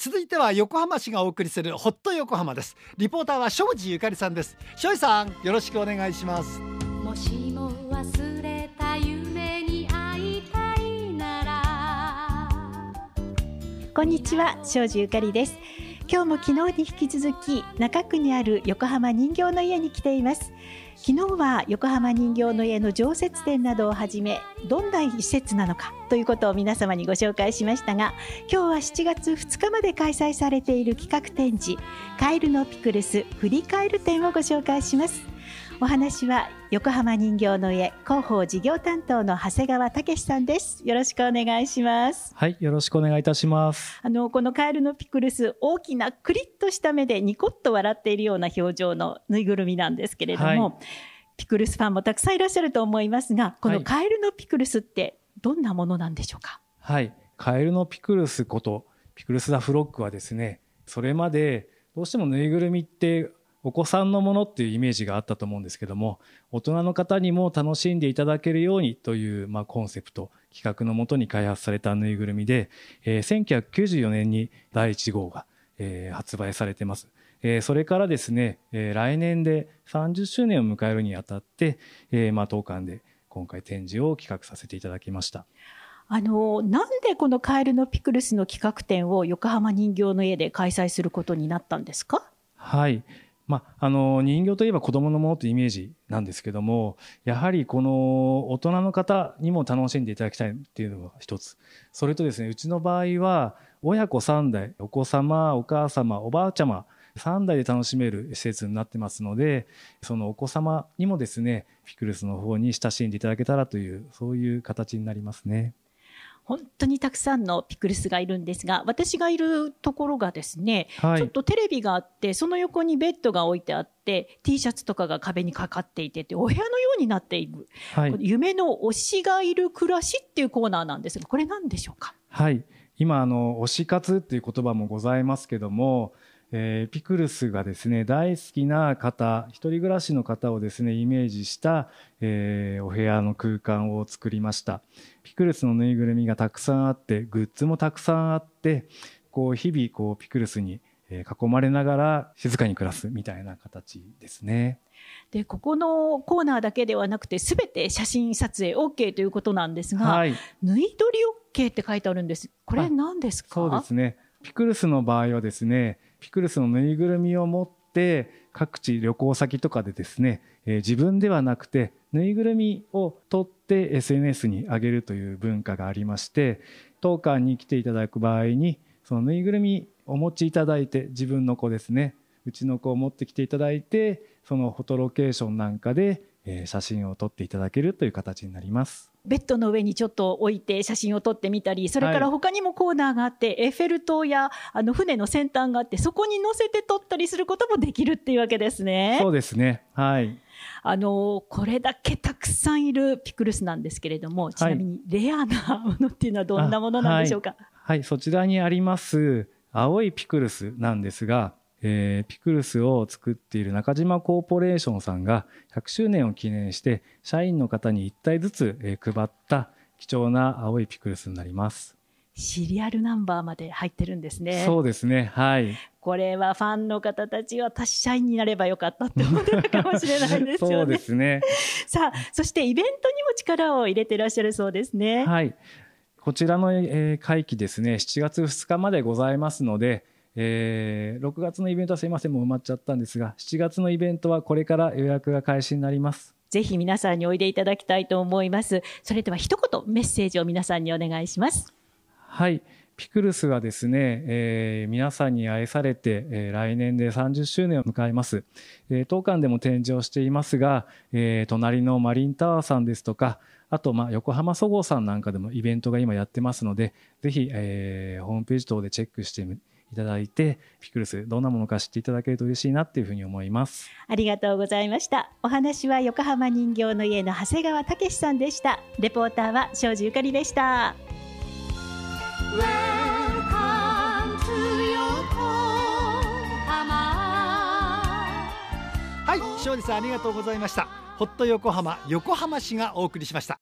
続いては横浜市がお送りするホット横浜です。リポーターは庄司ゆかりさんです。庄司さん、よろしくお願いします。 もしも忘れた夢に会いたいなら。 こんにちは、庄司ゆかりです。今日も昨日に引き続き中区にある横浜人形の家に来ています。昨日は横浜人形の家の常設展などをはじめ、どんな施設なのかということを皆様にご紹介しましたが、今日は7月2日まで開催されている企画展示、カエルのピクルス振り返る展をご紹介します。お話は横浜人形の家広報事業担当の長谷川武さんです。よろしくお願いします。 はい、よろしくお願いいたします。 このカエルのピクルス、大きなクリッとした目でニコッと笑っているような表情のぬいぐるみなんですけれども、ピクルスファンもたくさんいらっしゃると思いますが、このカエルのピクルスってどんなものなんでしょうか？ はい、カエルのピクルスことピクルス・ザ・フロッグはですね、それまでどうしてもぬいぐるみってお子さんのものっていうイメージがあったと思うんですけども、大人の方にも楽しんでいただけるようにという、コンセプト、企画のもとに開発されたぬいぐるみで、1994年に第1号が、発売されています。それからですね、来年で30周年を迎えるにあたって、当館で今回展示を企画させていただきました。 なんでこのカエルのピクルスの企画展を横浜人形の家で開催することになったんですか？ はい。人形といえば子供のものというイメージなんですけども、やはりこの大人の方にも楽しんでいただきたいっていうのが一つ。それとですね、うちの場合は親子3代、お子様、お母様、おばあちゃま、3代で楽しめる施設になってますので、そのお子様にもですね、ピクルスの方に親しんでいただけたらという、そういう形になりますね。 本当にたくさんのピクルスがいるんですが、私がいるところがですね、ちょっとテレビがあって、その横にベッドが置いてあって、T シャツとかが壁にかかっていて、お部屋のようになっている、夢の推しがいる暮らしっていうコーナーなんですが、これ何でしょうか？ はい。今、推し活っていう言葉もございますけども、ピクルスがですね、大好きな方、一人暮らしの方をですね、イメージした、お部屋の空間を作りました。ピクルスのぬいぐるみがたくさんあって、グッズもたくさんあって、日々ピクルスに囲まれながら静かに暮らすみたいな形ですね。 で、ここのコーナーだけではなくて、すべて写真撮影 OK ということなんですが、ぬい撮り OK って書いてあるんです。これ何ですか？ そうですね。ピクルスの場合はですね、ピクルスのぬいぐるみを持って各地旅行先とかでですね、自分ではなくてぬいぐるみを撮って SNS に上げるという文化がありまして、当館に来ていただく場合にそのぬいぐるみをお持ちいただいて、自分の子ですね、うちの子を持ってきていただいて、そのフォトロケーションなんかで写真を撮っていただけるという形になります。 ベッドの上にちょっと置いて写真を撮ってみたり、それから他にもコーナーがあって、エッフェル塔や船の先端があって、そこに乗せて撮ったりすることもできるっていうわけですね。 そうですね。はい。 これだけたくさんいるピクルスなんですけれども、ちなみにレアなものっていうのはどんなものなんでしょうか？ はい、そちらにあります青いピクルスなんですが、ピクルスを作っている中島コーポレーションさんが100周年を記念して社員の方に1体ずつ配った貴重な青いピクルスになります。 シリアルナンバーまで入ってるんですね。 そうですね。はい。 これはファンの方たちは私社員になればよかったって思ってるかもしれないですよね。 そうですね。 さあ、そしてイベントにも力を入れてらっしゃるそうですね。 はい。こちらの会期ですね、7月2日までございますので、6月のイベントはすいません、もう埋まっちゃったんですが、7月のイベントはこれから予約が開始になります。 ぜひ皆さんにおいでいただきたいと思います。それでは一言メッセージを皆さんにお願いします。 はい。ピクルスはですね、皆さんに愛されて、来年で30周年を迎えます。当館でも展示をしていますが、隣のマリンタワーさんですとか、あと横浜そごうさんなんかでもイベントが今やってますので、ぜひ、ホームページ等でチェックしていただいて、ピクルスどんなものか知っていただけると嬉しいなっていうふうに思います。 ありがとうございました。お話は横浜人形の家の長谷川武さんでした。レポーターは庄司ゆかりでした。 はい、庄司さんありがとうございました。ホット横浜、横浜市がお送りしました。